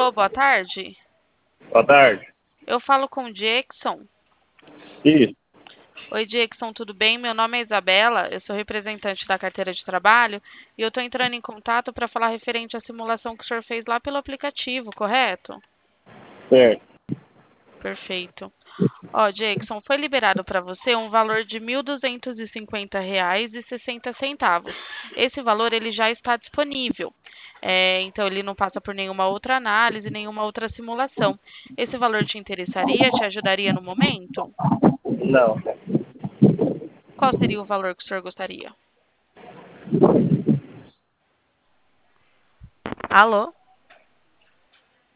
Alô, boa tarde. Boa tarde. Eu falo com o Jackson. Isso. Oi, Jackson, tudo bem? Meu nome é Isabela, eu sou representante da carteira de trabalho e eu estou entrando em contato para falar referente à simulação que o senhor fez lá pelo aplicativo, correto? Certo. Perfeito. Ó, Jackson, foi liberado para você um valor de R$ 1.250,60. Esse valor ele já está disponível. Então, ele não passa por nenhuma outra análise, nenhuma outra simulação. Esse valor te interessaria, te ajudaria no momento? Não. Qual seria o valor que o senhor gostaria? Alô?